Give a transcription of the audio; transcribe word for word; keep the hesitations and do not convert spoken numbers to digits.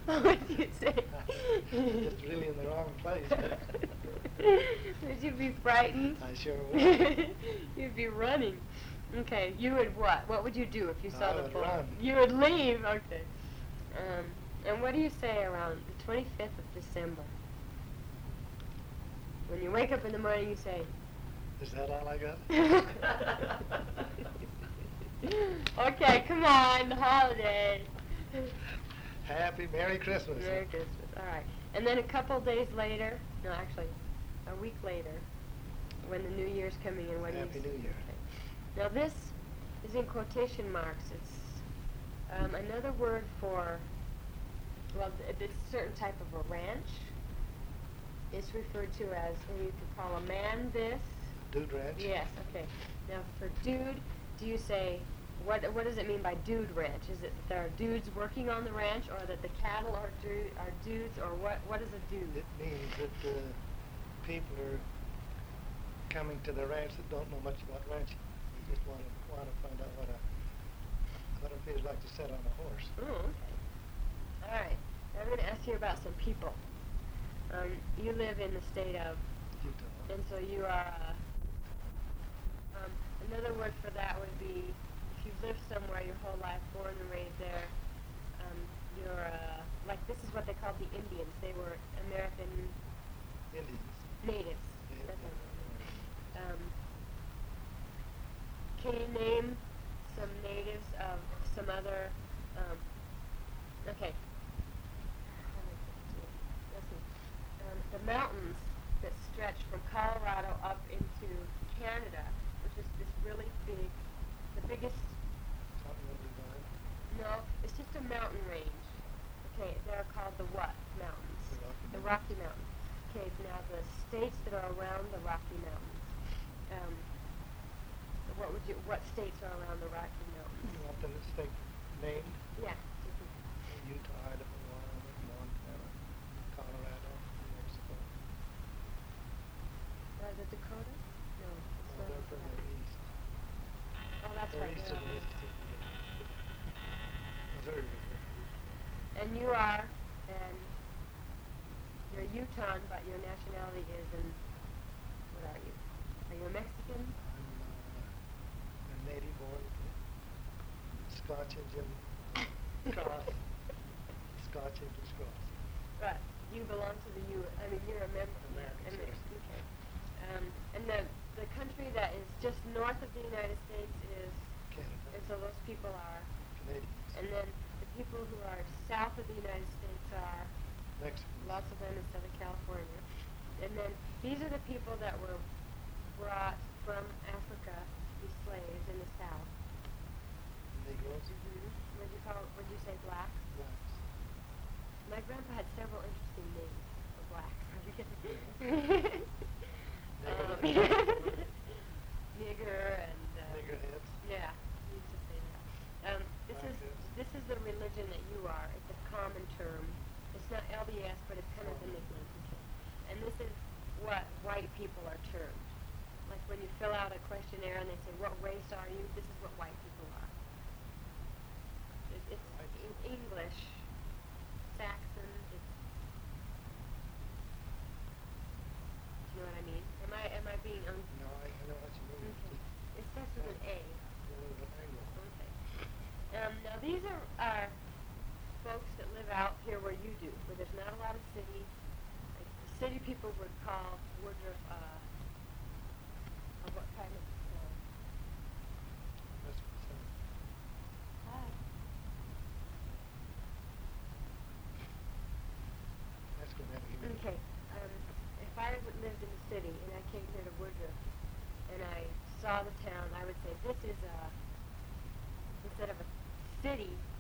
What did you say? Just really in the wrong place. Would you be frightened? I sure would. You'd be running. Okay, you would what? What would you do if you saw I the would bull? run. You would leave. Okay. Um, and what do you say around the twenty-fifth of December? When you wake up in the morning, you say, Is that all I got? okay, come on, the holiday. Happy Merry Christmas. Merry Christmas. All right. And then a couple days later, no, actually, a week later, when the New Year's coming in, what do you Happy say? New Year. Okay. Now this is in quotation marks. It's um, another word for, well, th- this certain type of a ranch. It's referred to as, or you could call a man this. Dude Ranch. Yes, okay. Now for dude, do you say, what what does it mean by dude ranch? Is it that there are dudes working on the ranch, or that the cattle are, du- are dudes, or what, what is a dude? It means that uh, people are coming to the ranch that don't know much about ranching. They just want to want to find out what a what it feels like to sit on a horse. Oh, okay. All right. Now I'm going to ask you about some people. Um, you live in the state of, Utah. and so you are, uh, um, another word for that would be, if you've lived somewhere your whole life, born and raised there, um, you're, uh, like this is what they called the Indians. They were American Indians. natives. Yeah. That's what I mean. Um, can you name some natives of some other, um, okay. Um, the mountains that stretch from Colorado up into Canada, which is this really big, the biggest, Continental Divide. no, it's just a mountain range. Okay, they're called the what mountains? The Rocky The Mountains. Rocky Mountains. Okay, now the states that are around the Rocky Mountains. Um, what would you, what states are around the Rocky Mountains? You want them to stay named? Yeah. Utah, Idaho, Wyoming, Montana, Colorado, New Mexico. Uh, the Dakota? No, it's No, not they're from Dakota. the east. Oh, that's They're right. east they're of on the- Mississippi. Missouri River. And you are, and you're Utah, but your nationality is in, what are you? Are you a Mexican? I'm uh, a native born Scotch Indian cross. Scotch English cross. Right. You belong to the U. I mean, you're a member. American American. Okay. Um, and the the country that is just north of the United States is, Canada. and so those people are, Canadians. and then the people who are south of the United States are, Mexicans. lots of them in Southern California. And then these are the people that were brought from Africa to be slaves in the South. Negroes. Mm-hmm. What do you call? What do you say? Blacks. Blacks. My grandpa had several interesting names for blacks. um, nigger and uh, Niggerheads. yeah, he used to say that. Um, this is Blackheads. this is the religion that you are. It's a common term. It's not L D S, but it's kind of the nickname. Okay. And this is what white people are termed. Like when you fill out a questionnaire and they say, "What race are you?" This is what white people are. It, it's White. in English, Saxon. It's, do you know what I mean? Am I am I being un? No, I, I know what you mean. Okay. It starts with an A. A little bit Anglo. Okay. Um, now these are, are folks that live out here where you do, where there's not a lot of city. Like the city people would call Woodruff uh, a what kind of? Uh, That's what it says. hi. That's going to have to give me a- Okay. Um, if I would lived in the city and I came here to Woodruff and I saw the town, I would say this is a, instead of a city,